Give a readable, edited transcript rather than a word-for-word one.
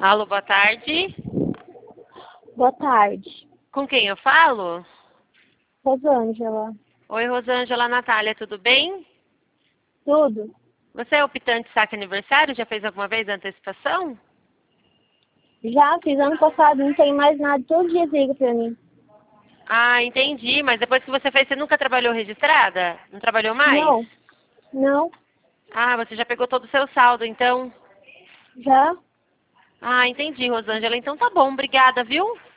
Alô, boa tarde. Boa tarde. Com quem eu falo? Rosângela. Oi, Rosângela, Natália, tudo bem? Tudo? Você é optante saque aniversário? Já fez alguma vez a antecipação? Já fiz ano passado, não tem mais nada. Todo dia liga pra mim. Ah, entendi. Mas depois que você fez, você nunca trabalhou registrada? Não trabalhou mais? Não, não, Ah, você já pegou todo o seu saldo, então? já. Ah, entendi, Rosângela. Então tá bom, obrigada, viu?